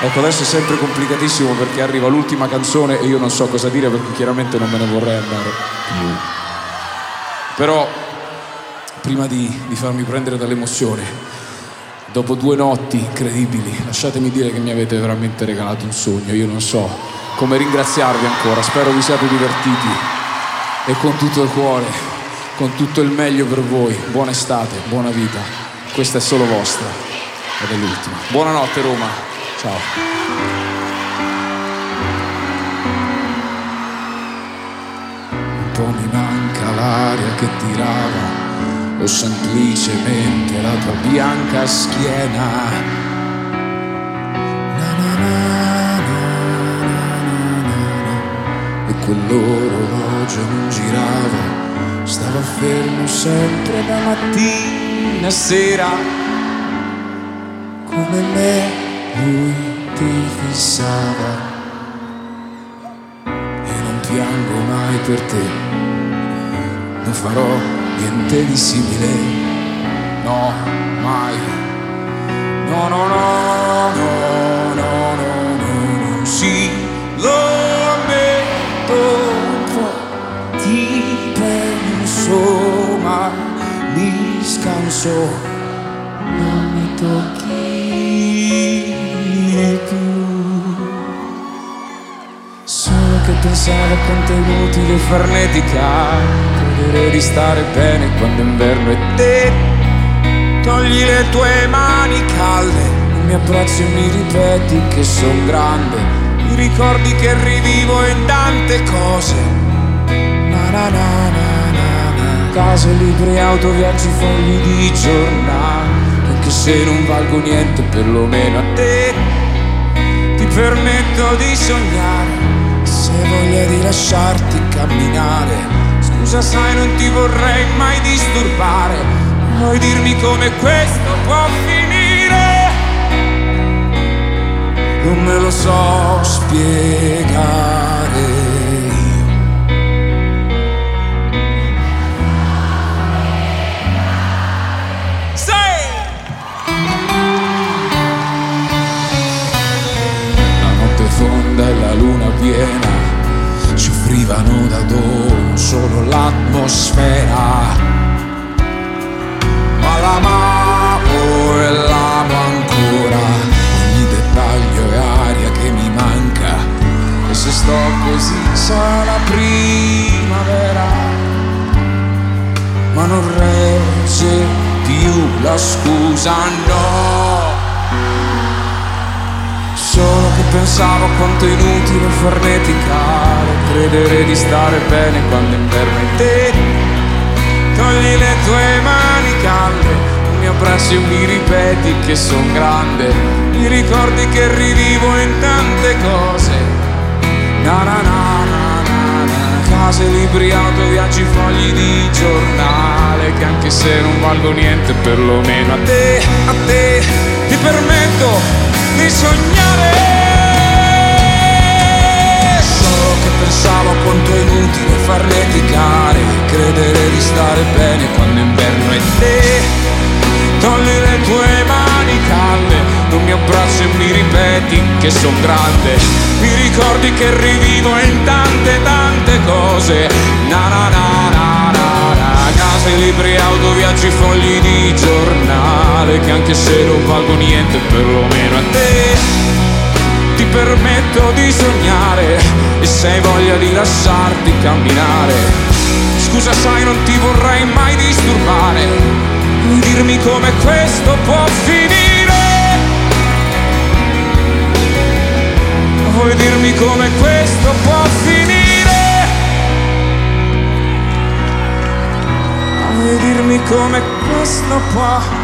Ecco, adesso è sempre complicatissimo perché arriva l'ultima canzone e io non so cosa dire perché chiaramente non me ne vorrei andare più. Però, prima di farmi prendere dall'emozione, dopo 2 notti incredibili, lasciatemi dire che mi avete veramente regalato un sogno. Io non so come ringraziarvi ancora, spero vi siate divertiti e con tutto il cuore, con tutto il meglio per voi. Buona estate, buona vita, questa è solo vostra ed è l'ultima. Buonanotte Roma. Ciao. Un po' mi manca l'aria che tirava o semplicemente la tua bianca schiena. Na na na na na na. E quell'orologio non girava, stava fermo sempre da mattina a sera. Come me lui ti fissava. Io non piango mai per te, non farò niente di simile, no, mai. No, no, no, no, no, no, no, no. Sì, lo ammetto, un po' ti penso, ma mi scanso, non mi tocchi più. Solo che pensavo quanto è inutile farnetica, credere di stare bene quando è inverno e te togli le tue mani calde, mi abbracci e mi ripeti che son grande, mi ricordi che rivivo in tante cose. Na na na na na na. Case, libri, auto, viaggi, fogli di giornale, anche se non valgo niente perlomeno a te ti permetto di sognare. Se hai voglia di lasciarti camminare, scusa sai non ti vorrei mai disturbare, vuoi dirmi come questo può finire? Non me lo so spiegare. Fonda e la luna piena ci offrivano da dono solo l'atmosfera, ma l'amavo e l'amo ancora, ogni dettaglio è aria che mi manca, e se sto così sarà la primavera, ma non regge più la scusa, no. Solo che pensavo quanto è inutile farneticare, credere di stare bene quando è inverno e te togli le tue mani calde, mi abbracci e mi ripeti che son grande, mi ricordi che rivivo in tante cose. Na na na na na na. Case, libri, auto, viaggi, fogli di giornale, che anche se non valgo niente perlomeno a te ti permetto di sognare. Solo che pensavo quanto è inutile farneticare, credere di stare bene quando è inverno e te togli le tue mani calde, non mi abbracci e mi ripeti che son grande, mi ricordi che rivivo in tante cose. Na na na na na na. Case, libri, auto, viaggi, fogli di giornale, che anche se non valgo niente perlomeno a te ti permetto di sognare, e se hai voglia di lasciarti camminare, scusa sai non ti vorrei mai disturbare, vuoi dirmi come questo può finire? Vuoi dirmi come questo può finire? Vuoi dirmi come questo può